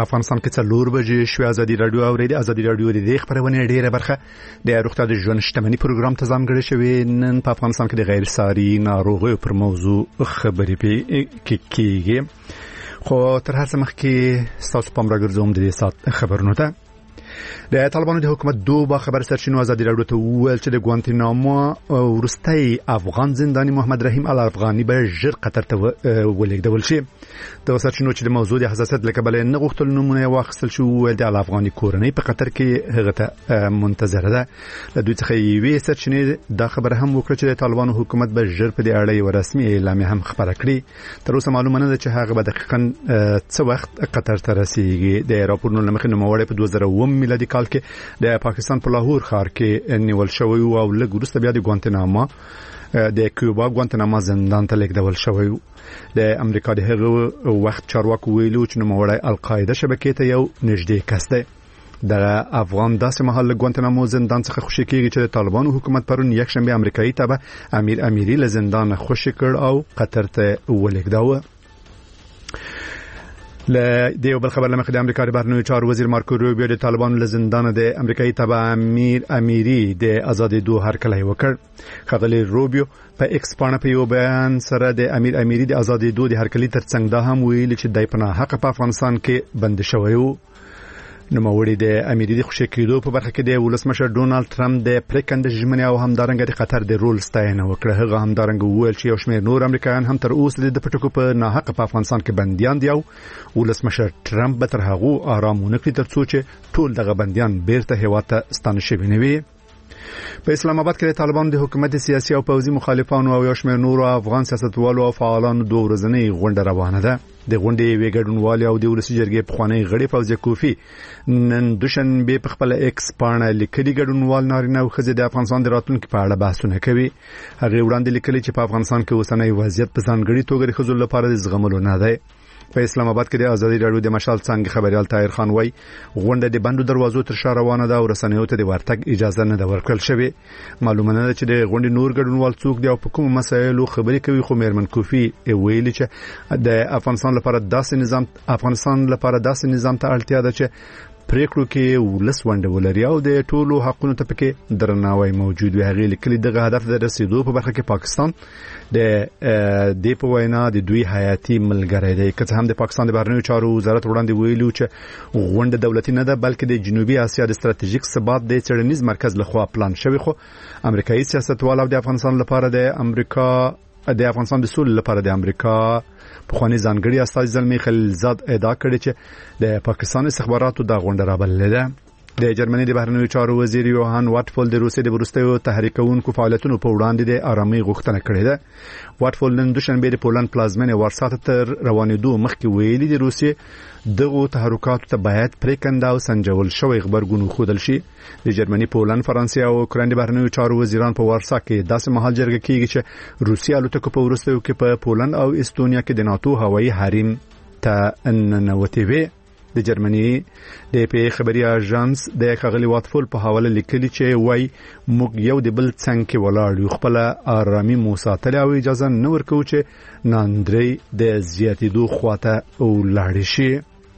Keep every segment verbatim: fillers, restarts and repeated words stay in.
افغانستان کې څلور بجې شوې. ازادي رادیو اورېدي. ازادي رادیو د خبرونه ډیره برخه د روغتیا د ژوند شتمنۍ پروګرام ته ځانګړې شوې. نن په افغانستان کې د غیر ساري ناروغیو پر موضوع خبرې کیږي. خو تر هر څه مخکې ستاسو پام راګرځوم د دې سات خبرونو ته. د طالبانو د حکومت دوه با خبر سرچینو ازادي رادیو ته وویل چې د ګوانتنامو ورستۍ افغان زنداني محمد رحیم الافغاني به ژر قطر ته ولېږدول شي. د سرچینو چې د موضوع د حساسیت له کبله نه غوښتل نمونه واخیستل شو، ویل د الافغاني کورنۍ په قطر کې هغه ته منتظره ده. له دوی څخه یوې سرچینې دا خبره هم وکړه چې د طالبانو حکومت به ژر په دې اړه یو رسمي اعلامیه هم خپره کړي. تر اوسه معلومه نه ده چې هغه به دقیقاً څه وخت قطر ته رسیږي. د راپورونو له مخې نوموړی په دوه زره اووه میلادي کال کې د پاکستان په لاهور ښار کې نیول شوی او لږ وروسته بیا د ګوانتنامو د کیوبا ګوانتنامو زندان ته لیږدول شوی. د امریکا د هغه وخت چارواکو ویلو چې نوموړی القاعده شبکې ته یو نږدې کس دی. د افغان داسې مهال ګوانتنامو زندان څخه خوشی کېږي چې د طالبانو حکومت پرون یک شنبه امریکایي تابع امیر امیری له زندان خوشی کړ او قطر ته ولېږداوه. له دیو بل خبر لمخې د امریکا د بهرنیو چارو وزیر مارکو روبیو د طالبانو له زندان د امریکایي تابع امیر امیری د ازادېدو هرکلی وکړ. ښاغلی روبیو په ایکس پاڼه په یو بیان سره د امیر امیری د ازادېدو د هرکلي ترڅنګ دا هم ویلي چې دی په ناحقه په افغانستان کې بند شوی و. نوموړي د امیری د خوشی کېدو په برخه کې د ولسمشر ډونالد ټرمپ د پریکنده ژمنې او همدارنګه د قطر د رول ستاینه وکړه. هغه همدارنګه وویل چې یو شمېر نور امریکایان هم تر اوسه د پټکو په ناحقه په افغانستان کې بنديان دي او ولسمشر ټرمپ به تر هغه آرام ونه کړي ترڅو چې ټول دغه بنديان بیرته هیواد ته ستانه شوي نه وي. په اسلام آباد کې د طالبانو د حکومت سیاسي او پوځي مخالفانو او یو شمېر نورو افغان سیاستوالو او فعالانو دوه ورځنۍ غونډه روانه ده. د غونډې یوې ګډونوالې او د ولسي جرګې پخوانی غړي فوزیه کوفی نن دوشنبه په خپل ایکس پاڼه لیکلي ګډونوال نارینه او ښځې د افغانستان د راتلونکي په اړه بحثونه کوي. هغه وړاندې لیکلي چې په افغانستان کې اوسنی وضعیت په ځانګړي توګه د ښځو لپاره د زغملو نه دی. په اسلام آباد کې د ازادي رادیو د مشال څنګه خبريال طاهر خان وای غونډه د بندو دروازو تر شا روانه ده او رسنیو ته د ورتګ اجازه نه ده ورکړل شوې. معلومه نه ده چې د غونډې نور ګډونوال څوک دي او په کوم مسایلو خبرې کوي. خو میرمن کوفی ویلي چې د افغانستان لپاره داسې نظام افغانستان لپاره داسې نظام ته اړتیا ده چې پریکړو کې ولس ونډه ولري او د ټولو حقونو ته پکې درناوی موجود وي. هغه لیکلي دغه هدف د رسیدو په برخه کې پاکستان د دې په وینا د دوی حیاتي ملګری دی. که څه هم د پاکستان د بهرنیو چارو وزارت وړاندې ویلو چې غونډه دولتي نه ده بلکې د جنوبي اسیا د ستراتیژیک ثبات د څېړنیز مرکز لخوا پلان شوی. خو امریکایي سیاستوال د افغانستان لپاره د امریکا د افغانستان د سولې لپاره د امریکا پخوانی ځانګړي استازي زلمی خلیلزاد ادعا کړې چې د پاکستان استخباراتو دا غونډه رابللې ده. د جرمني د بهرنیو چارو وزیر یوهان واټفول د روسیې د وروستیو تحریکونکو فعالیتونو په وړاندې د آرامۍ غوښتنه کړې ده. واټفول نن دوشنبه د پولند پلازمینې وارسا ته تر روانېدو مخکې ویلي د روسیې دغه تحرکاتو ته باید پریکنده او سنجول شوی خبرګون وښودل شي. د جرمني، پولند، فرانسې او اوکراین د بهرنیو چارو وزیران په وارسا کې داسې مهال جرګه کیږي چې روسیې الوتکو په وروستیو کې په پولند او استونیا کې د ناتو هوایي حریم ته ننوتې وې. د جرمني د پی خبري اژانس د ښاغلي واټفول په حواله لیکلي چې وای موږ یو د بل څنګ کې ولاړ یو، خپل آرامي مو ساتل او اجازه نه ورکو چې ناندري د زیاتېدو خواته ولاړ شي.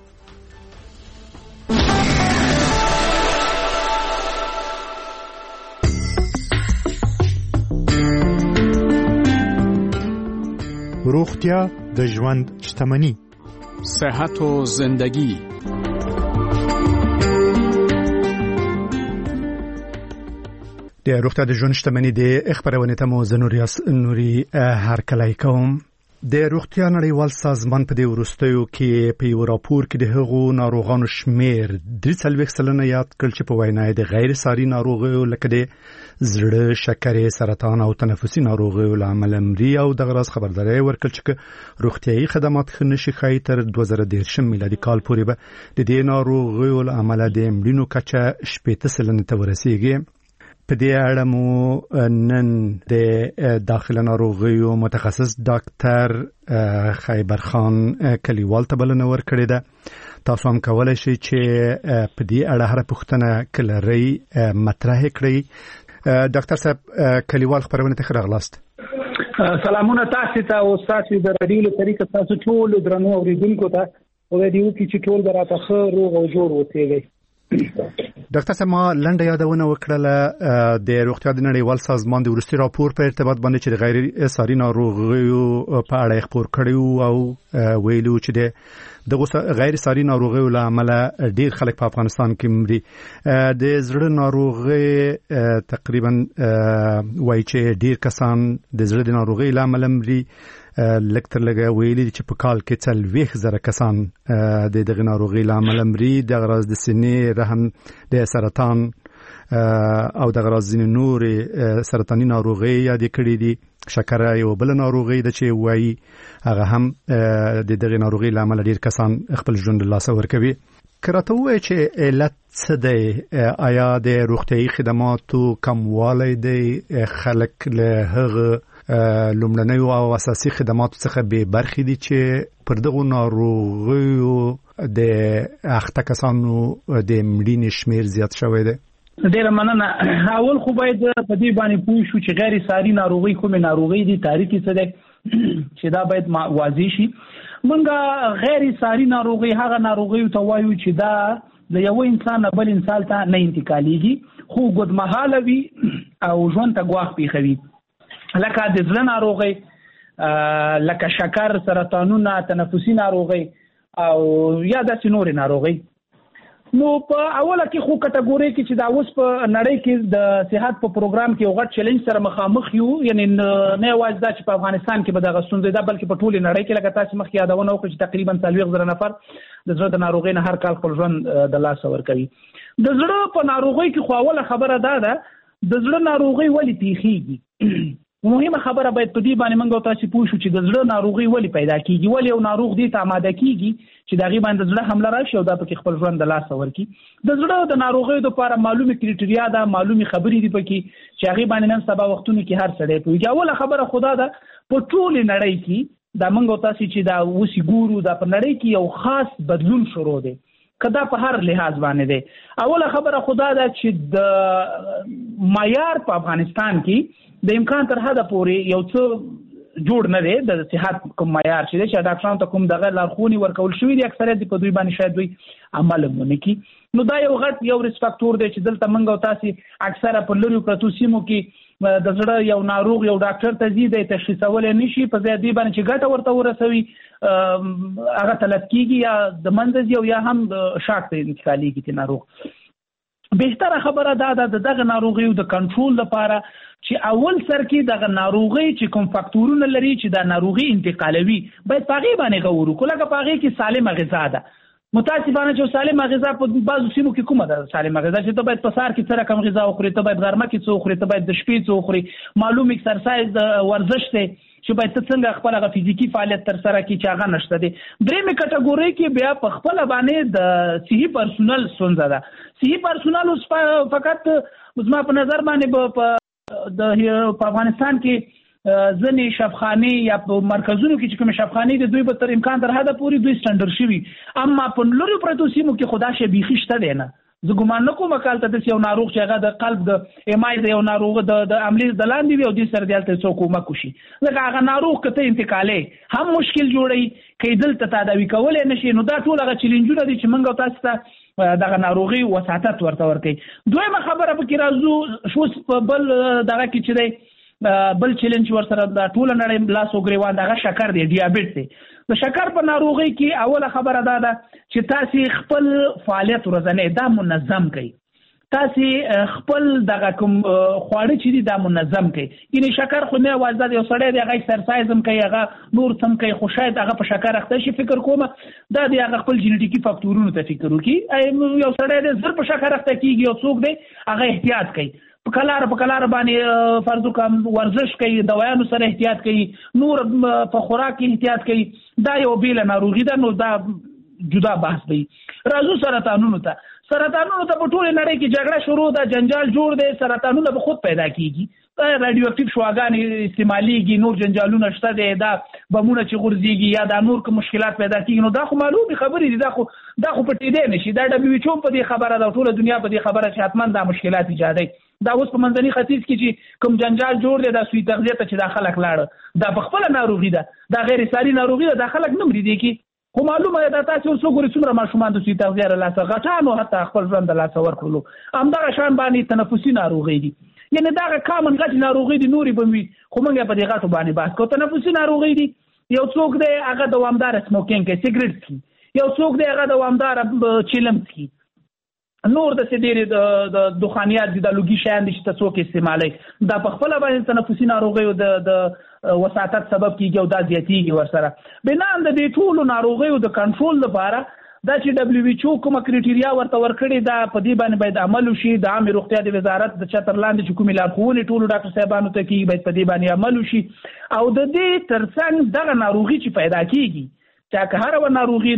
روغتیا د ژوند شتمني، صحت و زندگی. د روغتیا د ژوند شتمني د خبرونه ته مو زنوریاس نوري هرکلی کوم. د روغتیا نړیوال سازمان په دې وروستیو کې په یو راپور کې د هغو ناروغانو شمیر درې څلوېښت سلنه یاد کړ چې په وینا د غیر ساري ناروغیو لکه د زړه، شکرې، سرطان او تنفسي ناروغیو له امله مري او دغه راز خبرداری ورکړل چې روغتیايي خدمات ښه نشي ښایي تر دوه زره دېرشم میلادي کال پورې به د دې ناروغیو له امله د مړینو کچه شپېته سلنې ته ورسیږي. په دې اړه مو نن د داخله ناروغیو متخصص ډاکټر خیبر خان کلیوال ته بلنه ورکړې ده. تاسو هم کولای شئ چې په دې اړه هر پوښتنه کلري مطرح کړئ. ډاکټر صاحب کلیوال خبرونه ته راغلاست. سلامونه تاسو ته او تاسو د رادیو طریقه تاسو ټول درنو اوریدونکو ته خدای دې وکړي چې ټول به راته ښه روغ او جوړ اوسېږئ. ډاکټر صاحب، ما لنډه یادونه وکړله د روغتیا د نړیوال سازمان د وروستي راپور په ارتباط باندې چې د غیر ساري ناروغیو په اړه خبر کړی او ویلو چې د دغه غیر ساري ناروغیو له امله ډیر خلک په افغانستان کې مري. د زړه ناروغي تقریبا وایي چې ډیر کسان د زړه د ناروغي له امله مري. لکتر لګا ویلي چې په کال کې څلوېښت زره کسان د دغه ناروغي له امله مري. د غراز د سینې، رحم، د سرطان او د غراز ځینې نورې سرطاني ناروغي یاد کړي دي. شکر یو بل ناروغي د چې وایي هغه هم د دغه ناروغي له امله ډیر کسان خپل ژوند له لاسه ورکوي. کراته وایي چې علت څه دی؟ آیا د روغتیايي خدماتو کموالی دی؟ خلک له هغه لومړنیو او اساسي خدماتو څخه به برخې دي چې پر دغه ناروغیو د اخته کسانو د مړینې شمیر زیات شوی دی؟ ډیره مننه. اول خو باید په دې باندې پوه شو چې غیر ساري ناروغي کومه ناروغي دي، تاریخي څه دی چې دا باید واضح شي. مونږه غیر ساري ناروغي هغه ناروغي ته وایو چې دا د یو انسان بل انسان ته نه انتقالېږي، خو ګډمحاله وي او ژوند ته ګواښ پیښوي، لکه د زړه ناروغي، لکه شکر، سرطانونه، تنفسي ناروغي او یا داسې نورې ناروغي. نو په اوله کې خو کټګوري کې چې دا اوس په نړۍ کې د صحت په پروګرام کې یو غټ چیلنج سره مخامخ یو، یعنی نه یوازې دا چې په افغانستان کې به دغه ستونزې ده، بلکې په ټولې نړۍ کې لکه تاسو مخکې یادونه وکړه چې تقریبا څلوېښت زره نفر د زړه د ناروغۍ نه هر کال خپل ژوند د لاسه ورکوي. د زړه په ناروغۍ کې خو اوله خبره دا ده د زړه ناروغۍ ولې پیښیږي. مهمه خبره باید په دې باندې موږ تاسو پوه شو چې د زړه ناروغي ولې پیدا کیږي، ولې یو ناروغ دې ته آماده کیږي چې دا غي باندې زړه حمله راشي او دا پکې خپل ژوند د لاس ورکړي. د زړه د ناروغي لپاره معلومه کریټریا ده، معلومه خبرې دي پکې چې هغه باندې نن سبا وختونو کې هر سړی پوهیږي. اوله خبره خدا ده په ټول نړۍ کې دا موږ تاسو چې دا وسی ګورو دا په نړۍ کې یو خاص بدلون شروع دی، کدا په هر لحاظ باندې دی. اوله خبره خدا ده چې د معیار په افغانستان کې د امکان تر حده پورې یو څه جوړ نه دی د صحت کوم معیار چې چې ډاکټرانو ته کوم دغه لارښوونې ورکول شوې دي، اکثریت په دوی باندې شاید دوی عمل ونه کړي. نو دا یو غټ یو ریسک فاکټور دی چې دلته موږ او تاسو اکثره په لوري پرتو سیمو کې د زړه یو ناروغ یو ډاکټر ته ځي د تشخیصول نه شي، په ځای دی باندې چې ګټه ورته ورسوي هغه تلف کیږي یا د منځ یو یا هم شاک ته انتقالېږي تی ناروغ. بهتره خبره دا ده د دغه ناروغیو د کنټرول لپاره چې اول سر کې دغه ناروغي چې کوم فاکټورونه لري چې دا ناروغي انتقالوي باید پاغي باندې غوړو کله که پاغي کې سالمه غذا ده. متاسفانه چې سالمه غذا په بعضو سیمو کې کومه ده سالمه غذا چې ته باید په سار کې سره کم غذا وخوري، ته باید غرمه کې څه وخوري، ته باید د شپې څه وخوري، معلوم ایکسرسایز ورزش ته چې باید څنګه خپل غو فزیکی فعالیت تر سره کی چې هغه نشته دي. درېمه کټګوري کې بیا په خپل باندې د صحي پرسونل ستونزه ده. صحي پرسونل اوس فقط زما په نظر باندې په د په افغانستان کې ځنې شفخانه یا په مرکزونو کې چې کوم شفخانه دي دوی به تر امکان تر حده پوری دوی سټانډرډ شوي، اما په لوري پرتو سیمو کې خدا شي بيخي شته دی نه. زه ګمان نه کوم کال ته د یو ناروغ چې هغه د قلب د ایم آی د یو ناروغ د د عملیات د لاندې وي او د سر دلته څوک کومه کوشي لکه هغه ناروغ کته انتقالې هم مشکل جوړي کې دلته تداوی کولای نشي. نو دا ټول هغه چیلنجونه دي چې موږ تاسو ته دغه ناروغي وساتت ورته ورکي. دویمه خبره به کې راځو شو بل دغه کې چې دی بل چیلنج ورسره د ټول نړۍ لاس وګریوان دغه شکر دی، ډیابیټ دی. د شکر په ناروغي کې اوله خبره دا ده چې تاسو خپل فعالیت ورځنی دا منظم کړئ، تاسو خپل دغه کوم خواړه چې دي دا منظم کړئ. یعنی شکر خو نه وازده یو سړی دی هغه ایکسرسایز هم کوي، هغه نور سم کوي، خو شاید هغه په شکر اخته شي. فکر کوم دا دی هغه خپل جینیټیکي فاکټورونو ته فکر وکړي. یو سړی دی زر په شکر اخته کیږي او څوک دی هغه احتیاط کوي، په کلار په کلار باندې فرض کوم ورزش کوي، دوايانو سره احتیاط کوي، نور په خوراک احتیاط کوي. دا یو بیل ناروغي ده. نو دا جدا بحث دی. راځو سرطانونو ته. سرطانونو ته په ټول نړۍ کې جګړه شروع ده، جنجال جوړ دی. سرطانونه به خود پیدا کیږي، رادیو اکټیو شواګانې استعماليږي، نور جنجالونه شته دي، دا بمونه چې غورځيږي یا دا نور کوم مشکلات پیدا کیږي. نو دا خو معلومه خبرې دي، دا خو دا خو پټې دی نشي. دا دبليو ایچ او په دې خبره ده، ټول دنیا په دې خبره چې حتمان دا مشکلات ایجادوي. دا اوس په منځني ختیځ کې چې کوم جنجال جوړ دی دا سوی تغذیه ته چې دا خلک لاړ دا په خپل ناروغي ده، دا غیر ساري ناروغي ده، دا خلک نه مري دي کې خو معلومه ده تاسو څو ګوري څومره ماشومان د سوی تغذیه له لاسه غټانو حتی خپل ژوند د لاسه ورکړلو همدغه شان باندې تنفسي ناروغي دي یعنی دا کامن غټ ناروغي دي نوري بموي خو موږ په دې غټو باندې بحث کوو. تنفسي ناروغي دي یو څوک دی هغه دوامدار سموکینګ کوي سیګریټ څکي یو څوک دی هغه دوامدار چیلم څکي نور د سیډيري د دخانيات دي د لوګي شیان دي چې تاسو کې استعمالي دا په خپل باندې تنفسي ناروغي او د د وساتت سبب کیږي او دا زیاتیږي ورسره بنان د دې ټولو ناروغي او د کنټرول لپاره دا چې دبليو ایچ او کوم کرایټیریا ورته ورکړي دا په دې باندې باید عمل وشي د عامه روغتیا د وزارت د چترلاند چې کومې لارښوونې ټولو ډاکټر صاحبانو ته کیږي باید په دې باندې عمل وشي او د دې ترڅنګ دغه ناروغي چې پیدا کیږي چې که هر و ناروغي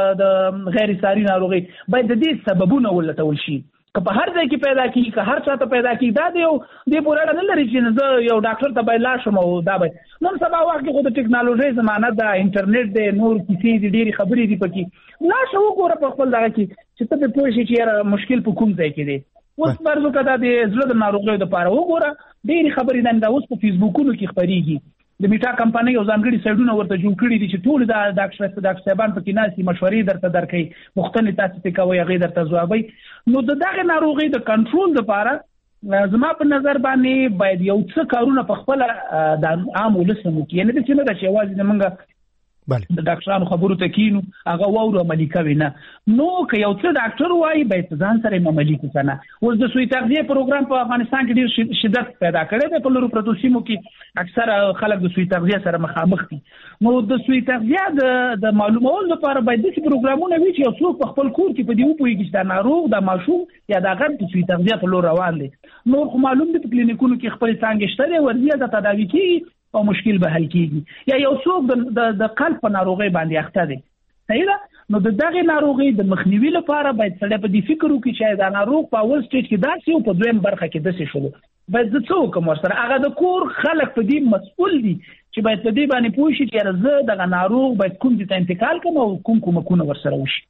د غیر ساري ناروغي باید د دې سببونه ولټول شي که په هر ځای کې پیدا کیږي که هر چاته پیدا کیږي دا دی د پوره نه لري چې زه یو ډاکټر ته باید لاړ شم او دا باید نن سبا وخت کې خو د ټکنالوژي زمانه ده انټرنیټ دی نور کیسې دي ډېری خبرې دي پکې لا شو وګوره په خپل دغه کې چې ته په پوه شې چې مشکل په کوم ځای کې دی اوس فرض وکړه دا د زړه د ناروغیو لپاره وګوره ډېری خبرې دا اوس په فیسبوکونو کې خپرېږي د میټا کمپنۍ او ځانګړي سایډونه ورته جوړ کړي دي چې ټول دا ډاکټر ډاکټر صاحبان پکې ناسي مشورې درته درکړي مختلف تاسو ته کوي هغه درته ځوابي نو د دغه ناروغي د کنټرول لپاره زما په نظر باندې باید یو څه کارونه په خپل د عام ولسمو کې یعنی د څه نه د شوازي منګه بله د ډاکټرانو خبرو ته کینو هغه وورو عملي کوي نه نو که یو څه ډاکټر وایي باید ځان سره عملي وکړي اوس د سوی تغذیه پروګرام په افغانستان کې ډېر شدت پیدا کړی دی په لورو پرتو سیمو کې اکثره خلک د سوی تغذیه سره مخامخ دي نو د سوی تغذیه د د معلومولو لپاره باید داسې پروګرامونه وي چې یو څوک په خپل کور کې په دې وپوهېږي چې دا ناروغ دا ماشوم یا دا غټ د سوی تغذیه په لور روان دی نور خو معلوم دي په کلینیکونو کې خپلې څانګې شته دی ورځي د تداوي کېږي او مشکل به حل کیږي یا یو څوک د د قلب په ناروغي باندې اخته دي صحیح ده نو د دغه ناروغي د مخنیوي لپاره باید سړی په دې فکر وکړي چې دا ناروغ په اول سټیج کې داسې او په دویم برخه کې داسې شول باید د څو کوم سره هغه د کور خلک په دې مسؤل دي چې باید په دې باندې پوه شي چې زه دغه ناروغ باید کوم ځای ته انتقال کوم او کوم کومکونه ورسره وشي.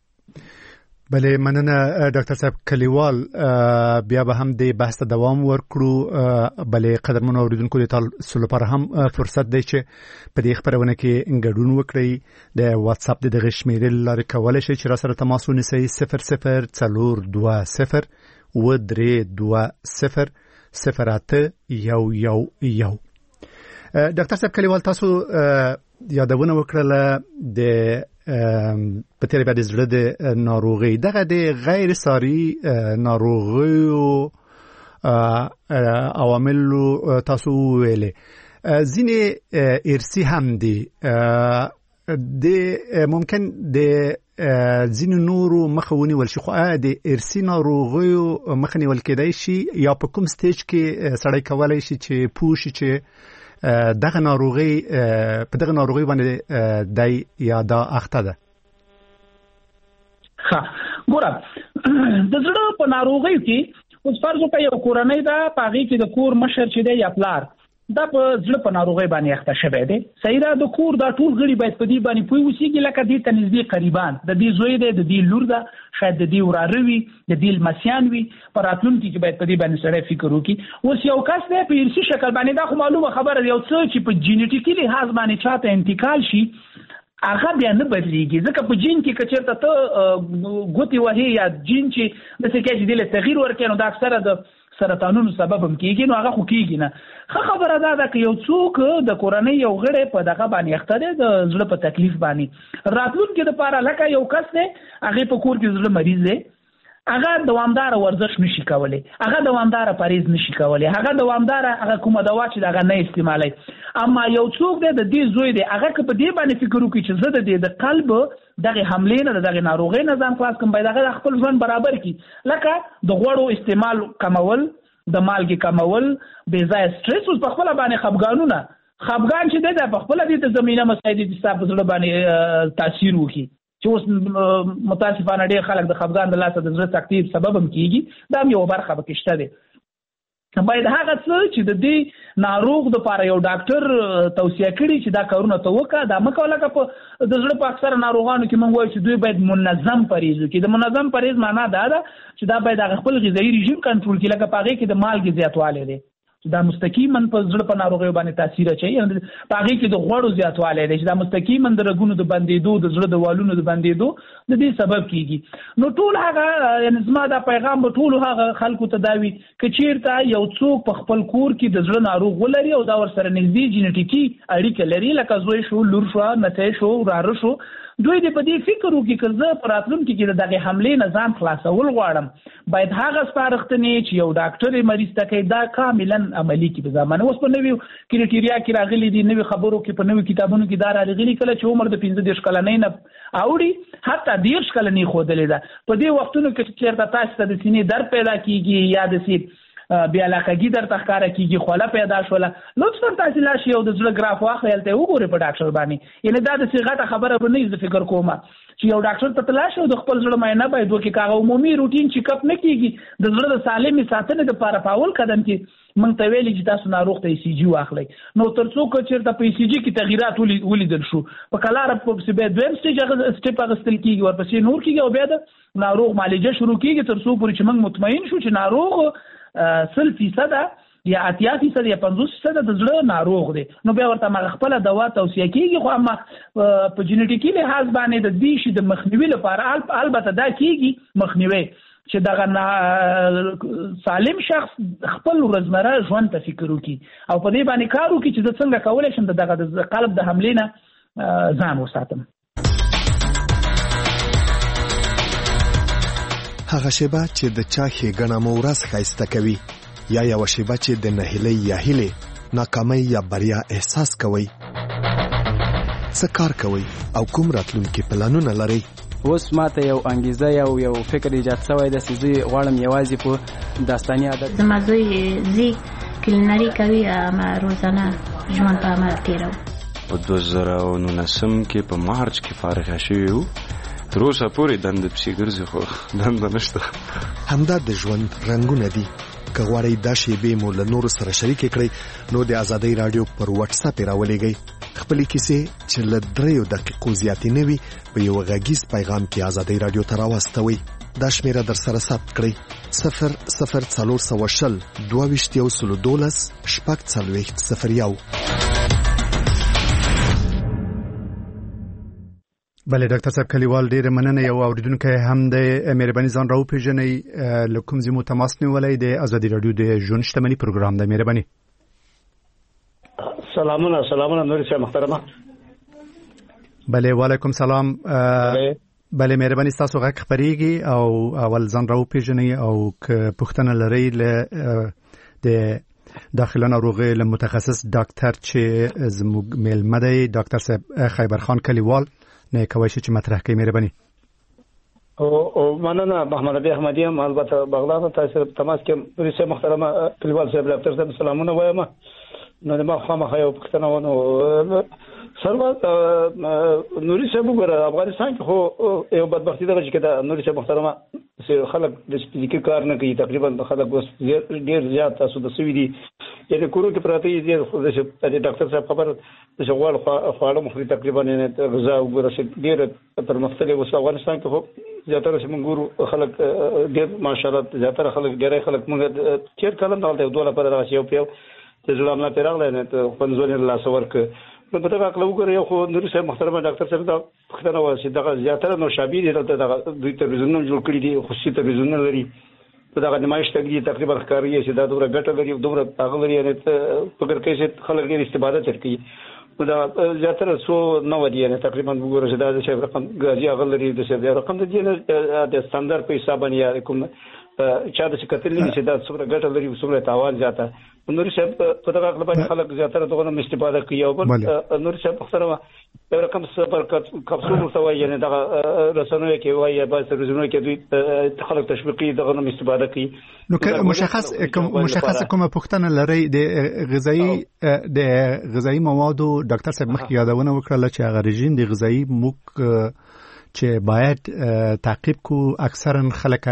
بله مننه ډاکټر صاحب کلیوال بیا به هم د بحث ته دوام ورکړو بله قدرمنو اوریدونکو د تاسو لپاره هم فرصت دی چې په دې خبرونه کې ګډون وکړئ د واتس اپ د غشمیرې لارې کولای شئ چې را سره تماس ونیسئ صفر صفر څلور دوه صفر و درې دوه صفر صفر اته یو یو یو. ډاکټر صاحب کلیوال تاسو یادونه وکړله د په تیری بعد زړه د ناروغي دغه د غیر ساري ناروغي او عوامل تاسو ویلې ځینې ارثي هم دي د ممکن د ځینې نورو مخونی ول شي خو د ارثي ناروغي مخنیول کېدای شي یا په کوم سټیج کې سړی کولای شي چې پوښي چې دغه ناروغي په دغه ناروغي باندې دای یا دا اخته ده. ها ګوره د زړه په ناروغي کې اوس فرض وکړئ یو کورنۍ ده په هغې کې د کور مشر چې دی یا پلار دا په زړه په ناروغي باندې اخته شوی دی صحیح ده د کور دا ټول غړي باید په دې باندې پوه اوسېږي لکه دې ته نږدې قریبان د دې زوی دی د دې لور ده شاید د دې وراره وي د دې لمسیان وي په راتلونکي کې باید په دې باندې سړی فکر وکړي اوس یو کس دی په ارثي شکل باندې دا خو معلومه خبره یو څه چې په جینیټیکي لحاظ باندې چاته انتقال شي هغه بیا نه بدلیږي ځکه په جین کې که چېرته ته ګوتې وهې یا جین چې داسې کوي چې دې له تغییر ورکوي نو دا اکثره د سرطانونو سبب هم کېږي نو هغه خو کېږي نه ښه خبره دا ده که یو څوک د کورنۍ یو غړی په دغه باندې اخته دی د زړه په تکلیف باندې راتلونکي دپاره لکه یو کس دی هغې په کور کې زړه مریض دی هغه دوامداره ورزش نشي کولی هغه دوامداره پرهیز نشي کولی هغه دوامداره هغه کومه دوا چې هغه نه استعمالوي اما یو څوک دی د دې زوی دی هغه که په دې باندې فکر وکړي چې زه د دې د قلب دغه حملې نه د دغه ناروغۍ نه ځان خلاص کړم باید هغه خپل ژوند برابر کړي لکه د غوړو استعمال کمول د مالګې کمول بې ځایه سټرس اوس په خپله باندې خفګانونه خفګان چې دی دا په خپله دې ته زمینه مسایل دي چې ستا په زړه باندې تاثیر وکړي چې اوس متاسفانه ډېر خلک د خفګان د لاسه د زړه تکلیف سبب هم کېږي دا هم یوه برخه پکې شته دی باید هغه څه چې د دې ناروغ دپاره یو ډاکټر توصیه کړي چې دا کارونه ته وکړه دا مه کوه لکه په د زړه په اکثره ناروغانو کې موږ وایو چې دوی باید منظم پرهیز وکړي د منظم پرهیز معنا دا ده چې دا باید هغه خپل غذایي رژیم کنټرول کړي لکه په هغې کې د مالګې زیاتوالی دی دا مستقیما په زړه په ناروغي باندې تاثیر اچي په هغه کې د غوړو زیاتوالی دی چې دا مستقیما د رګونو د بندېدو د زړه د والونو د بندېدو د دې سبب کیږي. نو ټول هغه یعنی زما دا پیغام به ټول هغه خلکو ته دا وي چې چیرته یو څوک په خپل کور کې د زړه ناروغ ولري او دا ورسره نږدې جینټیکي اړیکه لري لکه زوی شو لور شو نته شو وراره شو دوی دې په دې فکر وکړي چې زه په راتلونکي کې دغه حملې نه ځان خلاصول غواړم باید هغه سپارښتنې چې یو ډاکټر مریض ته کوي دا کاملا عملي کړي. په زمانه اوس په نوي کرایټیریا کې راغلي دي نوي خبرو کې په نوي کتابونو کې دا راغلي کله چې عمر د پنځه دېرش کلنۍ نه اوړي حتی دېرش کلنۍ ښودلې ده. په دې وختونو کې چېرته تاسو ته د سینې درد پیدا کیږي یا د سینې بیا علاقګي در تخکاره کیږي خوله پیدا شوله لطفا تاسو لاشي یو د زړه ګراف واخلئ ته وګورئ په ډاکټر باندې یعنی دا د صيغه خبره به نه زه فکر کوم چې یو ډاکټر ته تلاش او د خپل زړه معاینه باید وکړي کاغه عمومي روټین چیک اپ نه کیږي د زړه د سالمي ساتنې لپاره په اول قدم کې مونږ ته ویلي چې تاسو ناروغ ته ای سی جی واخلئ. نو ترڅو که چېرته په ای سی جی کې تغیرات ولیدل شو په کلاره په بیا دویم سټیج سټیپ اخیستل کیږي ورپسې نور کیږي او بیا د ناروغ معالجه شروع کیږي ترڅو پورې چې موږ مطمئن شو چې ناروغ سل فیصد یا اتیا فیصد یا پنځوس فیصد د زړه ناروغ دی. نو بیا ورته ما خپل دوا توصیه کیږي خو اما په جینټیکي لحاظ باندې د دې شي د مخنیوي لپاره البته دا کیږي مخنیوي چې دغه سالم شخص خپل روزمره ژوند ته فکر وکړي او په دې باندې کار وکړي چې څنګه کولای شم دغه د قلب د حملې نه ځان وساتم. هغه شیبه چې د چا ښېګڼه مو ورځ ښایسته کوي یا یوه شیبه چې د نهیلۍ یا هیلې ناکامۍ یا بریا احساس کوئ څه کار کوئ او کوم راتلونکي پلانونه لرئ؟ اوس ماته یو انګیزه یو یو فکر ایجاد شوی دی چې زه غواړم یوازې په داستاني عادت زما زوی ځي کلینري کوي اما روزانه ژوند په عمل تېروو. په دوه زره او نولسم کې په مارچ کې فارغه شوي وو تر اوسه پورې دنده پسې ګرځي خو دنده نشته. همدا د ژوند رنګونه دي. که غواړئ دا شیبې مو له نورو سره شریکې کړئ نو د ازادۍ راډیو پر واټس اپ یې راولېږئ. خپلې کیسې چې له دریو دقیقو زیاتې نه وي په یو غږیز پیغام کې ازادۍ راډیو ته راواستوئ. دا شمیره در سره ثبت کړئ صفر صفر څلور سوه شل دوه ویشت یو سلو دولس شپږ څلوېښت صفر یو. بله ډاکټر صاحب کلیوال ډیره مننه. یو اوریدونکی هم د مهرباني ځان راو پیژنئ له کوم ځای مو تماس نیولی د ازادي راډیو د ژوند شتمني پروګرام د مهرباني. سلامونه سلامونه نوري صاحب محترمه. بله وعلیکم سلام. بله مهرباني ستاسو غږ خپریږي او اول ځان راو پیژنئ او که پوښتنه لرئ له د داخله ناروغي له متخصص ډاکټر چې زموږ میلمه دی ډاکټر صاحب خیبرخان کلیوال نه کوي چې مطرح کوي مهرباني. او او مننه محمد ابي احمدي هم البته بغداد ته سره تماس کې پولیس محترمه کلیوال صاحب ډاکټر صاحب سلامونه وایم. نو ما خامخا یو پښتنه ونه سروت نوري صاحب وګوره افغانستان کې خو یو بدبختی ده چې دا نوري صاحب محترمه چې خلک د فزیکي کار نه کوي تقریبا خلک اوس ډیر زیات تاسو د سوي دي یعنی کورو کې پراته دي د ډاکټر صاحب خبر د شغال خواړه مخري تقریبا نه غذا وګوره چې ډیر تر مختلف اوس افغانستان کې خو زیاتره چې موږ ګورو خلک ډیر ماشاءالله زیاتره خلک ډیر خلک موږ چیر کلم نه ولته دوه لپاره راځي او په چې ځلام نه پیراغله نه ته پنځونه لا سورک په دغه عقل وګوره یو خو نور صاحب محترمه ډاکټر صاحب دا پښتنه و چې دغه زیاتره نو شابه دي دغه دوی تلویزیون جوړ کړی دي خصوصي تلویزیون لري په دغه نمایش تګي تقریبا ښکاری چې دا دوره ګټه لري دوره هغه لري نه فکر کوي چې خلک ډیر استفاده کوي دا زیاتره سو نو ودی نه تقریبا وګوره چې دا چې رقم غازی هغه لري د څه رقم د دې نه د ستاندر په حساب باندې کوم چا د کتلې چې دا څومره ګټه لري څومره تاوان زیاته نور صاحب په دغه خپل باندې خلک زیاتره دغه نه استفاده کوي او نور صاحب خبره یو رقم سفر کپسول مستوي یعنی دغه رسنوي کې وایي با سروزونه کې دوی خلک تشویقي دغه نه استفاده کوي. نو که مشخص کوم مشخص کومه پوښتنه لري د غذایی د غذایی موادو ډاکټر صاحب مخکې یادونه وکړه چې هغه رژیم د غذایی موږ چې باید تعقیب کو اکثرا خلک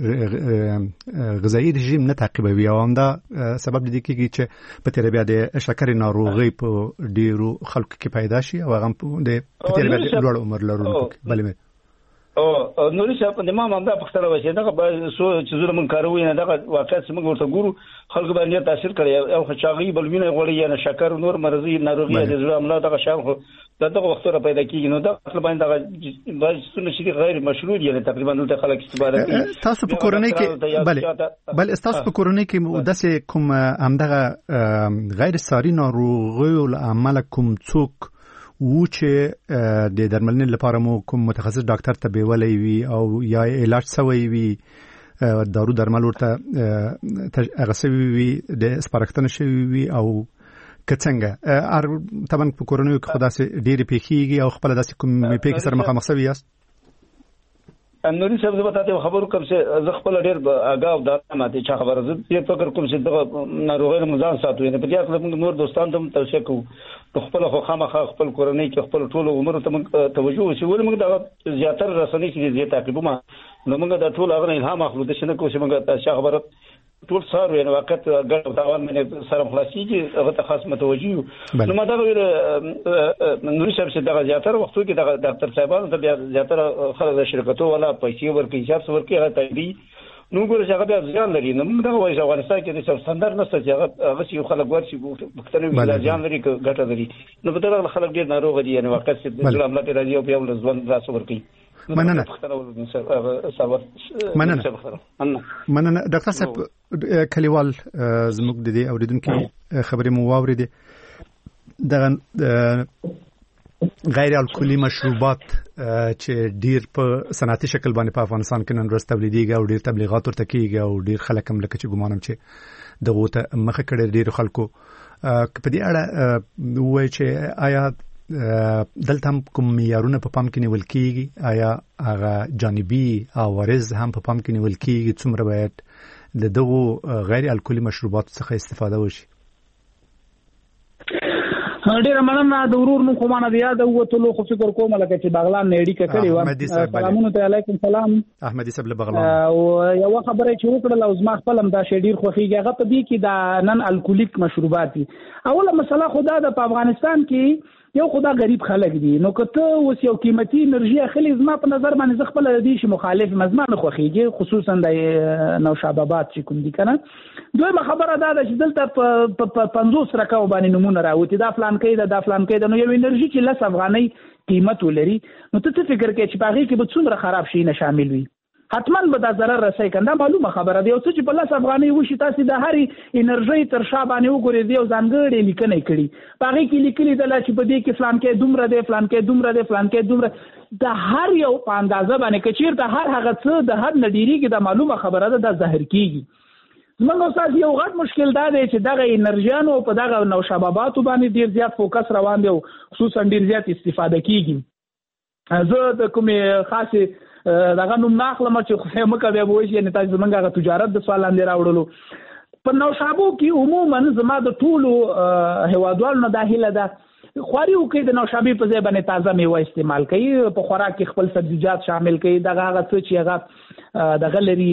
هغه غذایی رژیم نه تعقیبوي او همدا سبب دي کیږي چې په تیر بیا د شکر ناروغي په ډیرو خلکو کې پیدا شي او هغه د په تیر بیا د لوړ عمر لرونکو بلې او نوري صاحب د ما مامدا پختره وشه دا سو چې زره من کاروي نه دا واقعیت موږ ورته ګورو خلک باندې تاثیر کړی او خچاغي بلوینه غوړي یا شکر نور مرضی ناروغي د زړه عمله دا شاو دغه وختره پیدا کیږي نو دا اصل باندې دا بعض څه شي غیر مشروع دي تقریبا د خلک استفاده کوي. تاسو په کورنۍ کې بل بل تاسو په کورنۍ کې داسې کوم همدغه غیر ساري ناروغي او عمل کوم څوک و چې د درملنې لپاره مو کوم متخصص ډاکټر ته بیولې وي او یا علاج سوی وي دارو درمل ورته هغه سوی وي د سپارښتنه شوی وي او کڅنګه ار طبعا په کورونو کې خدا سي ډېری پیخيږي او خپل داسې کوم پیخي سره مخامخ شوی یاست. نوري صاحب زه به تاسو خبرو کوم چې زه خپل ډېر اگاو دا ماته چا خبره زه یې فکر کوم چې دغه ناروغي مزان ساتو نه په دې اصل موږ نور دوستان ته توصيه کوو خپل خو خامخا خپل کورنۍ کې خپل ټول عمر ته موږ توجه وشو ول موږ دا زیاتره رسنۍ چې زیات تعقیب ما نو موږ دا ټول هغه الهام اخلو د شنه کوم چې موږ تاسو خبره ټول سارو یعنی وخت ګډ تاوان مې سره خلاصيږي هغه ته خاص متوجه نو ما دا ویل نوري صاحب چې دا زیاتره وختو کې دا ډاکټر صاحبانو ته بیا زیاتره خلک شرکتو ولا پیسې ورکړي چې ورکړي هغه تایبي نو ګور چې هغه بیا ځان لري نو موږ دا وایي چې افغانستان کې د ستاندر نشته چې هغه هغه یو خلک ورشي مختلف ځان لري ګټه لري نو په دغه خلک ډیر ناروغ دي یعنی وخت چې د عملت راځي او بیا ولزون راس ورکړي. مننه مننه مننه ډاکټر صاحب کلیوال زموږ د دې اوریدونکو خبرې مو واوریدې د غیر الکولي مشروبات چې ډیر په صنعتي شکل باندې په افغانستان کې نن ورځ تولیدېږي او ډیر تبلیغات ورته کیږي او ډیر خلک هم لکه چې ګمانم چې دغه ته مخه کړي ډیر خلکو په دې اړه وایي چې آیا دلته هم کوم معیارونه په پام کې نیول کیږي آیا هغه جانبي عوارض هم په پام کې نیول کیږي څومره باید د دغه غیر الکولي مشروبات څخه استفاده وشي؟ ډیر مننه د ورور نو کومه نه یاد وته خو فکر کوم لکه چې بغلان نیډی کړي و سلامونه علیکم سلام احمدي صاحب بغلان او یو خبره چې وکړه او زما خپل هم دا شی ډیر خوخیږي هغه په دې کې دا نن الکولیک مشروبات دي. اوله مسله خدا د په افغانستان کې یو خدا غریب خلک دي نو کته اوس یو قیمتي انرژي اخلي زما په نظر باندې زه خپل د دې شي مخالف مزمن خوخیږي خصوصا د نوشاباد چې کوم دي کنه. دویمه خبره دا ده چې دلته په پنځوس رقم باندې نمونه راوتی دا فلان کې دا فلان کې نو یو انرژي چې لس افغاني قیمت ولري نو ته فکر کې چې باغې کې به څومره خراب شي نه شامل وي حتما به دا ضرر رسي کنده معلومه خبره دی او چې په لاس افغاني وشي تاسو د هري انرژي تر شا باندې وګورئ دی او ځانګړي لیکنه کړي باغې کې لیکلي د لا چې په دې کې فلان کې دومره دی فلان کې دومره دی فلان کې دومره د هر یو په اندازه باندې کچیر د هر هغه څه د هر نډيري کې د معلومه خبره ده د ظاهر کیږي. زموږ استاد یو غټ مشکل دا دی چې دغه انرژيانو په دغه نوشاباتو باندې ډیر زیات فوکس روان دی او خصوصا ډیر زیات استفاده کیږي. زه د کومه خاصه داغه نوم ناخلم چې خو مکه بیا وایي چې تاسو زمونږه تجارت د سوال لاندې راوړلو په نوشابو کې عموما زما د ټولو هوادوالو نه داخله ده خواري وکي د نوشابې په ځای باندې تازه میوه استعمال کوي په خوراک کې خپل سبزیجات شامل کوي دغه هغه څه چې هغه دغه لري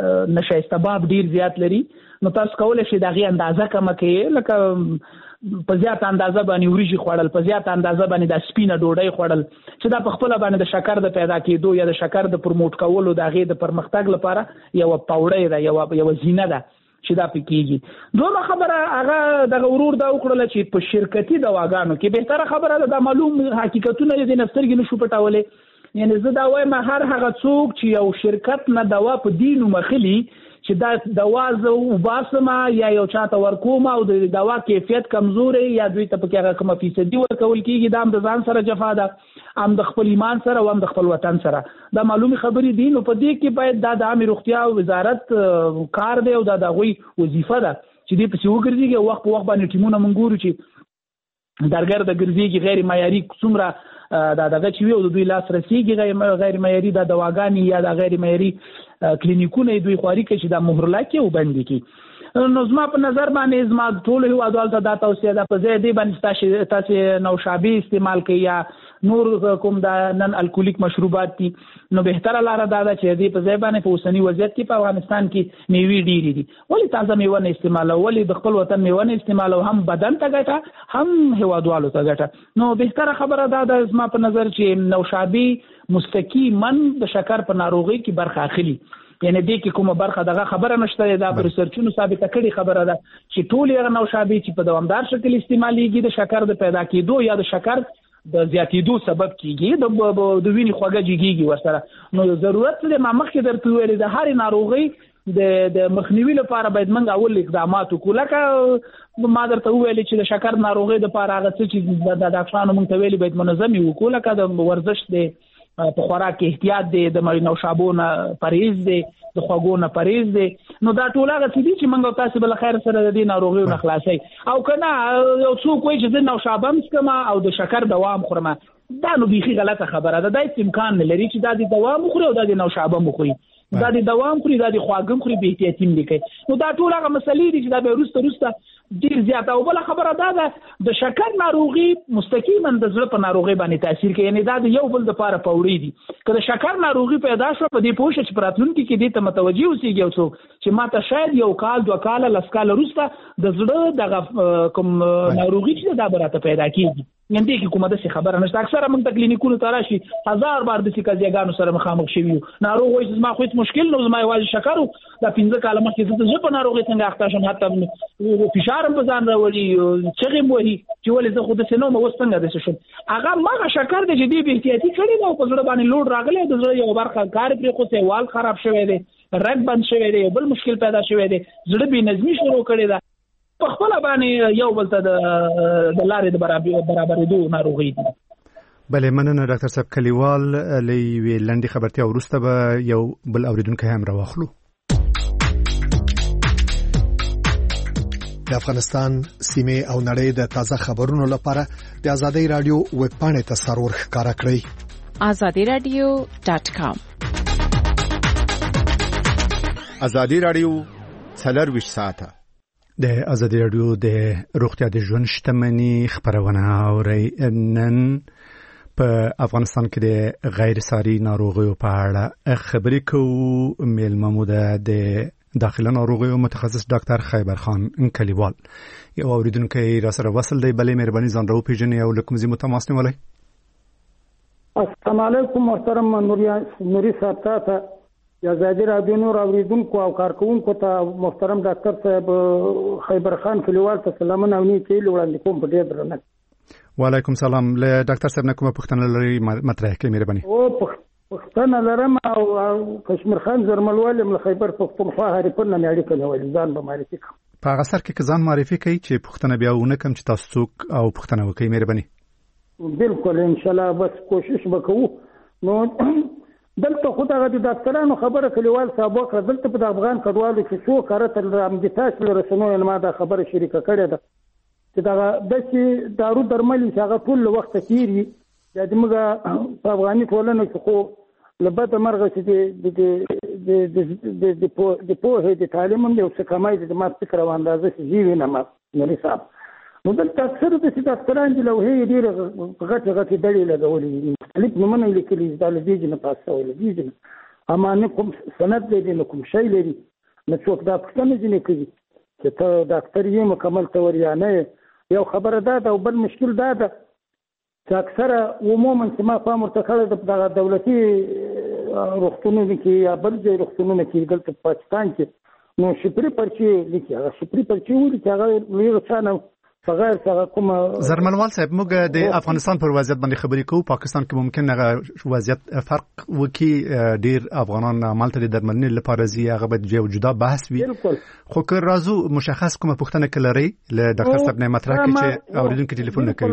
نشه استباب ډیر زیات لري نو تاسو کولای شئ دغه اندازه کم کړئ لکه په زیات اندازه باندې وريجي خوړل په زیات اندازه باندې د سپینه ډوډۍ خوړل چې دا په خپل باندې د شکر د پیدا کېدو یا د شکر د پروموټ کولو د غي د پرمختګ لپاره یو پاوډر ده یو یو زینه ده چې دا پکېږي. دوه خبره هغه د ورور دا وکړل چې په شرکتي دواګانو کې به تر خبره ده معلوم حقیقتونه د نفترګي نشو پټولې یعنی زه دا وایم هر هغه څوک چې یو شرکت نه دوا په دینو مخلي چې دا دوا زه وباسم یا یو چاته ورکوم او د دوا کیفیت کمزوري یا دوی ته پکې هغه کومه فیصدي ورکول کیږي دا هم د ځان سره جفا ده هم د خپل ایمان سره او هم د خپل وطن سره دا معلومي خبرې دي نو په دې کې باید دا د عامه روغتیا وزارت کار دی او دا د غوي وظیفه ده چې دې په څو ګرځيږي وخت په وخت باندې ټیمونه منګورو چې درګر د ګرځيږي غیر معیاري څومره دا دغه چې وي او دوی لاس رسیږي غیر معیاري دا دواګانی یا د غیر معیاري کلینیکونه دوی خواري کوي چې د مهرلا کې وبندي کی نو زما په نظر باندې زما ټول هیوادوالو ته دا توصیه ده په ځای دی باندې تاسو نوشابه استعمال کوي یا نور کوم دا نن الکولیک مشروبات دي نو بهتره لاره دا ده چې دې په ځای باندې په اوسنی وضعیت کې په افغانستان کې میوې ډېرې دي ولې تازه میوه نه استعمالو ولې د خپل وطن میوه نه استعمالو هم بدن ته ګټه هم هیوادوالو ته ګټه نو بهتره خبره دا ده زما په نظر چې نوشابه مستقیما د شکر په ناروغي کې برخه اخلي یعنی دې کې کومه برخه دغه خبره نشته دا پر ریسرچونو ثابته کړي خبره ده چې ټول یې نوشابه چې په دوامدار شکل استعمالېږي د شکر د پیدا کېدو یا د شکر د زیاتېدو سبب کیږي د د وینې خوږه جګیږي ورسره نو ضرورت د ما مخکې درته ویل د هر ناروغي د د مخنیوي لپاره باید موږ اول اقدامات وکړو لکه ما درته ویل چې د شکر ناروغي د لپاره هغه څه چې د ډاکټرانو موږ ته ویلي باید منظم وکړو لکه د ورزش د په خوراک کې احتیاط دی د نوشابو نه پرهیز دی د خوږو نه پرهیز دی نو دا ټول هغه څه دي چې موږ تاسو بل خیر سره د دې ناروغیو نه خلاصي او کنه یو څوک وایي چې د نوشابه مسکما او د شکر دوام خورم دا نو بيخي غلطه خبره ده د امکان نه لري چې دا د دوام خوري او د نوشابه مخوري دا د دوام خوري دا د خواږم خوري به احتیاطیم لیکي نو دا ټول هغه مسلې دي چې دا به روسته روسته ډیر زیات او بل خبره دا ده د شکر ناروغي مستقیما د زړه په ناروغي باندې تاثیر کوي یعنی دا د یو بل د لپاره پوری دي که د شکر ناروغي پیدا شو په دې پوښتنه چې پراتلونکي کې دې ته متوجي اوسېږي او څو چې ماته شاید یو کال دوه کال لسکاله روسته د زړه د کوم ناروغي چې دا براته پیدا کیږي نن دې کې کومه د خبره نشته اکثره موږ د کلینیکونو ته راشي هزار بار د سیکازیګانو سره مخامخ شوي ناروغ وایي چې ما خو هیڅ مشکل نه زما یوازې شکر دا پنځه کاله مخکې د زړه ناروغي څنګه اخته شم حتی فشار هم په ځان راوړي چغې مو وهي چې ولې زه خو داسې نه وم اوس څنګه داسې شم هغه مغه شکر دی چې دې بې احتیاطي کړی دی او په زړه باندې لوډ راغلی د زړه یو برخه کار پرېښودی وال خراب شوی دی رګ بند شوی دی یو بل مشکل پیدا شوی دی زړه بې نظمي شروع کړې ده په خپل باندې یو بل ته د لارې د برابرېدو ناروغي دي بلې مننه ډاکټر صاحب کلیوال لوي لنډي خبرتیا وروسته به یو بل اوریدونکو هم راوخلو د افغانستان سیمه او نړۍ د تازه خبرونو لپاره د ازادي رادیو ویب پاڼې ته سرور ښکارا کړئ azadi radio dot com ازادي رادیو څلور ویشت ساعته د ازادي رادیو د روغتیا د ژوند شتمنۍ خبرونه اوري نن په افغانستان کې د غیر ساري ناروغیو په اړه خبرې کوو میلمه مو د داخله ناروغیو متخصص ډاکټر خیبر خان کلیوال یو اوریدونکو را سره وصل دی بلې مهرباني ځان راو پیژنې او لکه مزي متماس نیولای السلام علیکم محترم نوریا نوري صاحب ته یا ازادي رادیو نور اوریدونکو او کارکونکو ته محترم ډاکټر صاحب خیبر خان کلیوال ته سلامونه او نیکی وړاندې کوم په ډېر درنښت وعلیکم سلام له ډاکټر صاحب نه کومه پوښتنه لري مطرح کړئ مهرباني او پښتنه لرم او کشمیر خان زرملوال مل خیبر پښتونخوا هریپور نه اړیکه لري ځان به معرفي کوم په هغه سر کې ځان معرفي کوي چې پښتنه بیا ونه کوم چې تاسو څوک او پښتنه وکړي مهرباني بالکل ان شاء الله بس کوشش وکړو نو دلته خو دا د ډاکټرانو خبره کلیوال صاحب وکړه دلته په افغان کډوالو کې څو کاره تل امدتاش لرسنو ما دا خبره شریکه کړې ده چې دا د چې دارو درمل چې هغه ټول وخت تیری د موږ په افغاني ټولنه کې خو لبد مرغه چې د د د د د په د تعلیم هم یو څه کمای د ما فکر او اندازه چې جیوی نه ما نه حساب نو دلته اکثر د چې ډاکټران دي له هي ډیر غټ غټ دړي لګولې مختلف نمونه لیکلي د لږه نه پاسه ولې اما نه کوم سند دی نه کوم شی لري نه څوک دا پښتنه دي نه کوي چې ته ډاکټر یې مکمل توریا نه یو خبره ده او بل مشکل ده ده چې اکثره عموما چې ما فهم ورته کړی د دولتي روغتونونو کې یا بل ځای روغتونونو کې دلته په پاکستان کې نو شپري پرچی لیکي هغه شپري پرچی ولې چې هغه لوی څانه بغیر څنګه کوم زرمنوال صاحب موږ د افغانستان پر وضعیت باندې خبرې کوو پاکستان کې ممکن هغه وضعیت فرق وکي ډیر افغانان عملته د درملنې لپاره زی هغه به یو جدا بحث وي خو که راځو مشخص کومه پوښتنه کلري له ډاکټر صاحب نه مطرح کړي چې اوریدونکو ټلیفون نه کوي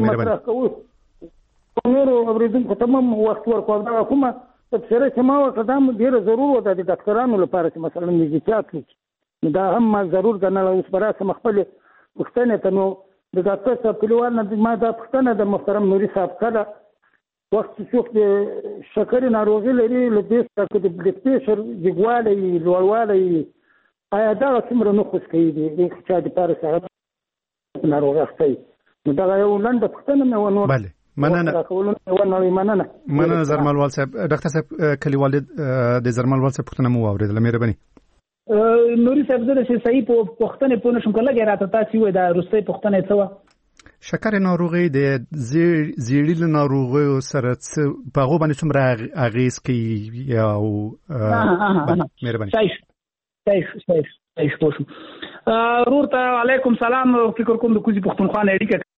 مهرباني نور اوریدونکو تمام وخت ورکو دا کومه تفسیر چې ما ورته دا ډیره ضرورت ده د ډاکټرانو لپاره چې مثلا میزیکات وکړي دا هم ما ضرور ګڼل اوس براسه مخبل پښتنه ته نو د ډاکټر صاحب کلیوال نه ما دا پښتنه د محترم نوري صاحب کړه وخت چې څوک د شکر ناروغي لري له دې څخه د بلډ پريشر جګوالی لوړوالی آیا دا څومره نه خوش کوي دي چې د پاره سره ناروغه اخته نو دا یو لنډه پښتنه مې ونور bale مننه مننه مننه زرمالوال صاحب ډاکټر صاحب کلیوال د زرمالوال صاحب پښتنه مو واوریدله مهرباني نوري صاحب زه چې صحیح په پښتنه په نشم کله راته تاسو وای دا روسي پښتنه څه شکر ناروغي د زیړیل ناروغي سره په غو باندې څومره اغیز کوي او مهرباني صحیح صحیح صحیح صحیح پوښتنه ورته علیکم سلام فکر کوم د کوزي پښتونخوا نه اړیکه